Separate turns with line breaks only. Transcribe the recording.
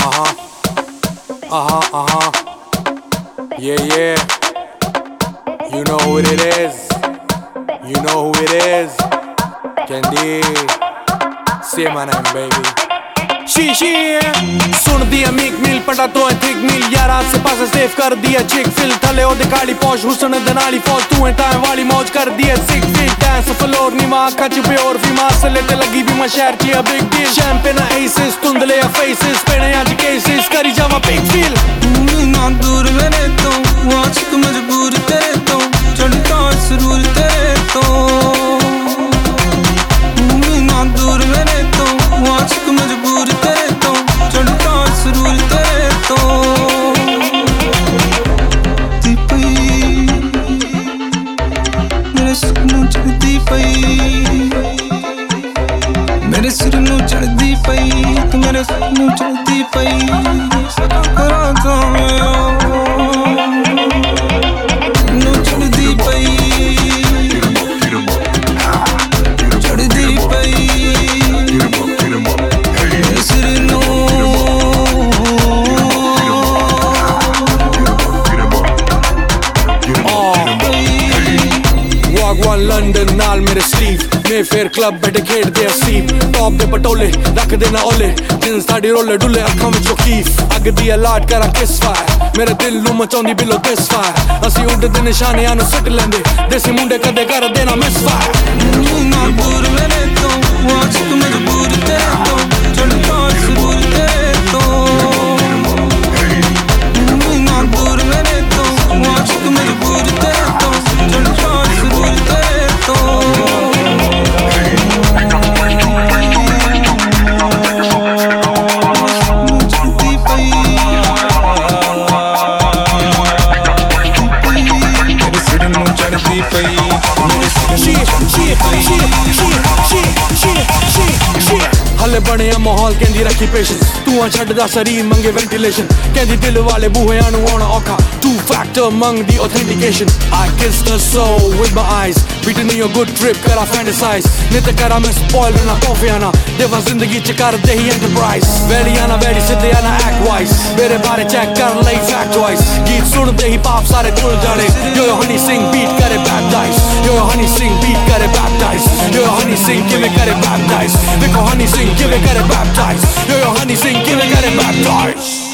Yeah, yeah. You know who it is. You know who it is. Candy. Say my name, baby. She सुन दिया meek मील पटा तो है thick मील यारा से पास save कर दिया चिक फिल थले ओ दे काली पौश हुसन दनाली फौज तू है टाइम वाली मौज कर दिया सिक फिल डांस फ्लोर नी मां कच पे और भी मां से लेते लगी भी मैं शहर की बिग डील शैंपेन एसेस तुंदले फेसेस पेने आज केसेस करी जावा बिग फील
ना दूर मेरे तो आशिक मजबूर तेरे तो चढ़ता सुरूर तेरे तो ना दूर मेरे तो आशिक मजबूर तेरे तो चढ़ता सुरूर तेरे तो मेरे सिर नूं चढ़दी पई मेरे सिर नूं चढ़दी पई तू मेरे सिर नूं चढ़दी पई करा तो नूं चढ़दी पई चढ़दी पई मेरे सिर नूं
Wagwan London नाल मेरे स्लीव मेफेयर क्लब बैठे खेड़ दे असीब टॉप दे पटोले रख देना ओले जिन्स ताड़ी रोले डुले अखां विच कीफ अग दी लाड करा किस फायर मेरे दिल नूं मचाउंदी बिलो दिस फायर असी उड़दे निशाने आनू सुट लेंदे देसी मुंडे कदे कर देना मिस फायर
ना दूर मेरे तो आशिक मजबूर तेरे तो चढ़ता सुरूर तेरे तो ना दूर मेरे तो आशिक मजबूर तेरे तो चढ़ता सुरूर तेरे तो
हले बने माहौल कहंदी रखी पेशेंस तू छड्डदा शरीर मंगे वेंटिलेशन कहंदी दिल वाले बूहे आनू आना औखा टू फैक्टर मंग दी authentication I kissed her soul with my eyes beating in your good trip करा fantasize नित करा मैं spoil ना कॉफी आना देवा जिंदगी च कर दे ही enterprise वेली आना वेली सिद्धे आना act wise मेरे बारे चेक कर लई fact wise गीत सुन दे ही पाप सारे तुल जाने यो हनी सिंह बीट करे baptize yo Honey Singh beat करे baptize यो हनी सिंह किवें करे baptize देखो हनी सिंह किवें करे baptize यो हनी सिंह किवें करे baptize